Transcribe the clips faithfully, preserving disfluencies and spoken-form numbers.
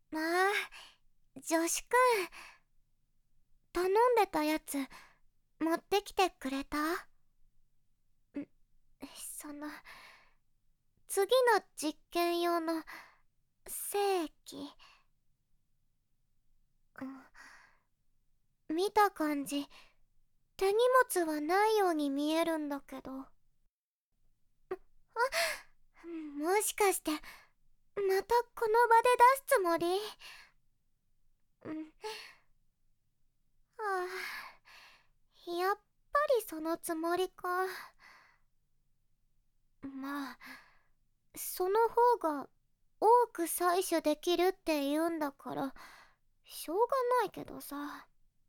ああ、女子くん、頼んでたやつ、持ってきてくれた？ん、その、次の実験用の精液。うん、見た感じ、手荷物はないように見えるんだけど。あ、もしかして、またこの場で出すつもり？うん、ああ、やっぱりそのつもりか。まあ、その方が多く採取できるって言うんだから、しょうがないけどさ。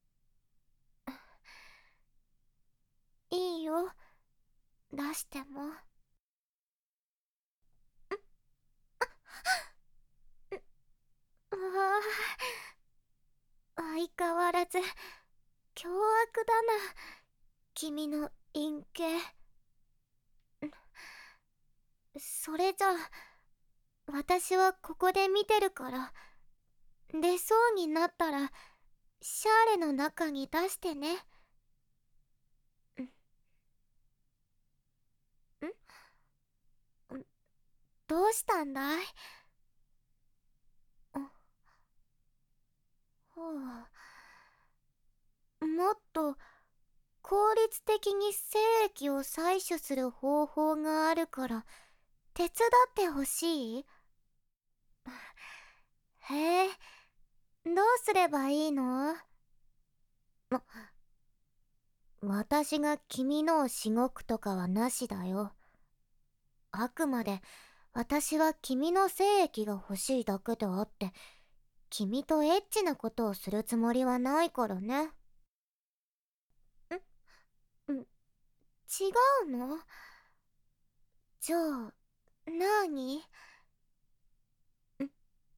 いいよ、出しても。うわあ、相変わらず凶悪だな、君の陰茎。それじゃあ、私はここで見てるから、出そうになったらシャーレの中に出してね。んん、どうしたんだい？ほう、もっと効率的に精液を採取する方法があるから手伝ってほしい？へえ、どうすればいいの？ま、私が君のをしごくとかはなしだよ。あくまで私は君の精液が欲しいだけであって、君とエッチなことをするつもりはないからね。んん、違うの？じゃあ、なーに？ん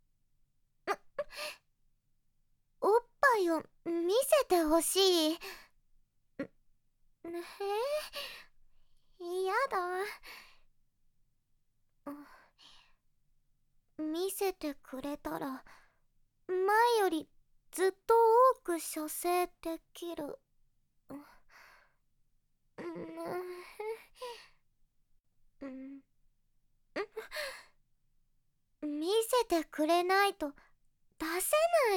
おっぱいを見せてほしい。えー、やだ。見せてくれたら前よりずっと多く射精できる。うん、見せてくれないと出せない？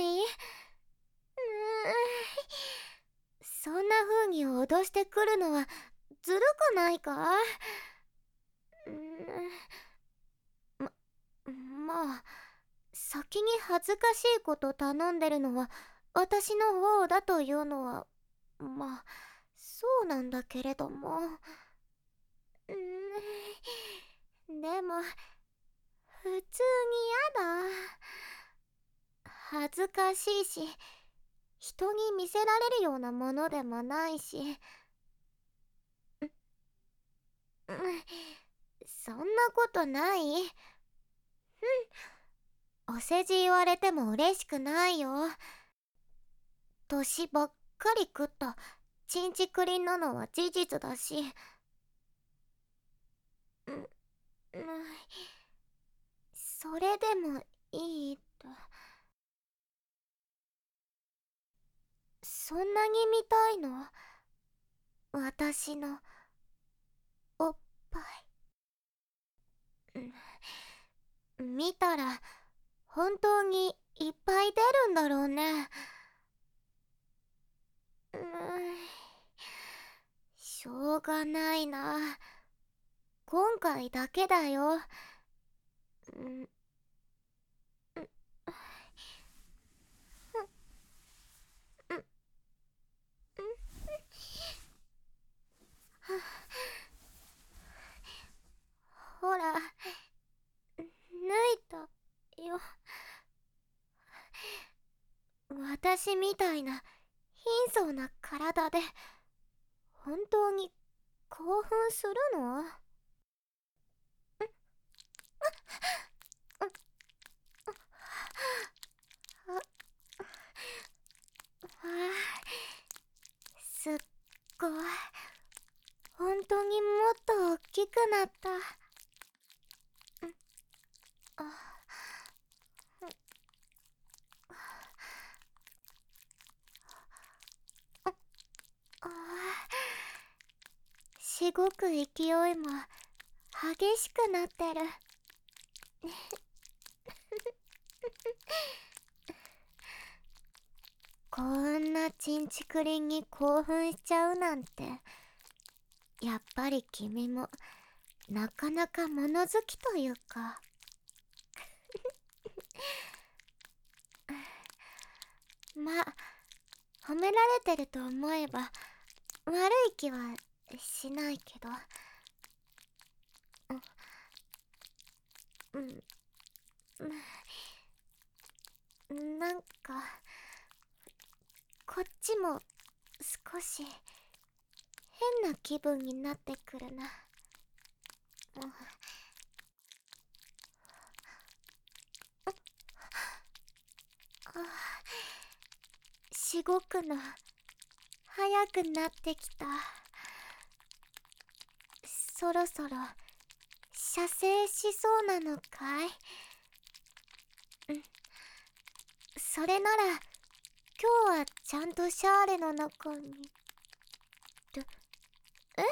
そんな風に脅してくるのはずるくないか？ま、まあ、先に恥ずかしいこと頼んでるのは私の方だというのは、まあ、そうなんだけれども。うん、でも、普通にやだ。恥ずかしいし、人に見せられるようなものでもないし。うん、そんなことない。うん、お世辞言われても嬉しくないよ。年ばっかり食ったチンチクリンなのは事実だし。うん、うん、それでもいいと。そんなに見たいの？私のおっぱい。うん、見たら本当にいっぱい出るんだろうね。うん、しょうがないな。今回だけだよ。うん、うん、ほら、脱いだよ。私みたいな貧相な体で本当に興奮するの？ああ、すっごい。本当にもっと大きくなった。あ、 しごく勢いも激しくなってる。こんなチンチクリンに興奮しちゃうなんて、やっぱり君もなかなか物好きというか。まあ褒められてると思えば悪い気はしないけど。うん、うん、なんかこっちも少し変な気分になってくるな。あ、しごくの早くなってきた。そろそろ射精しそうなのかい？うん、それなら今日はちゃんとシャーレの中にるえ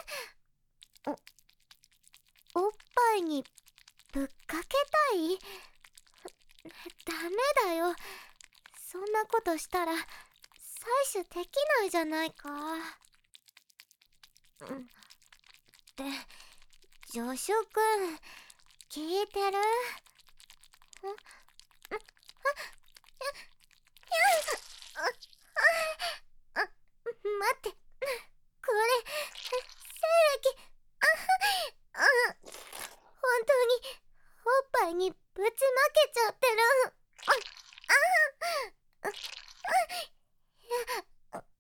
お、おっぱいにぶっかけたい？ダメだよ、そんなことしたら採取できないじゃないか。うん、で、ジョシュ君聞いてる？ん？あ、あ、待って、これ精液。あ、あ、本当におっぱいにぶちまけちゃってる。あ、あ、あ、あ、あ、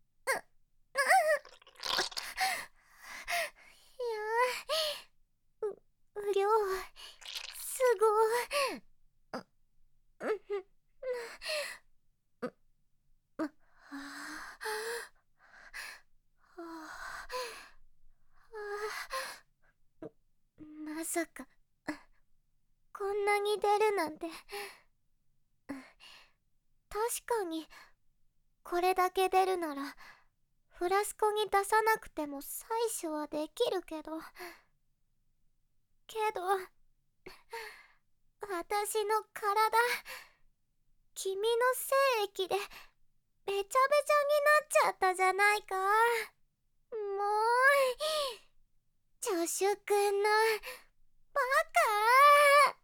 いや、う、量すごい。う、う、う、う、はあ、はあ、まさかこんなに出るなんて。確かにこれだけ出るならフラスコに出さなくても採取はできるけどけど私の体、君の精液でべちゃべちゃになっちゃったじゃないか。もうジョシュ君のバカ。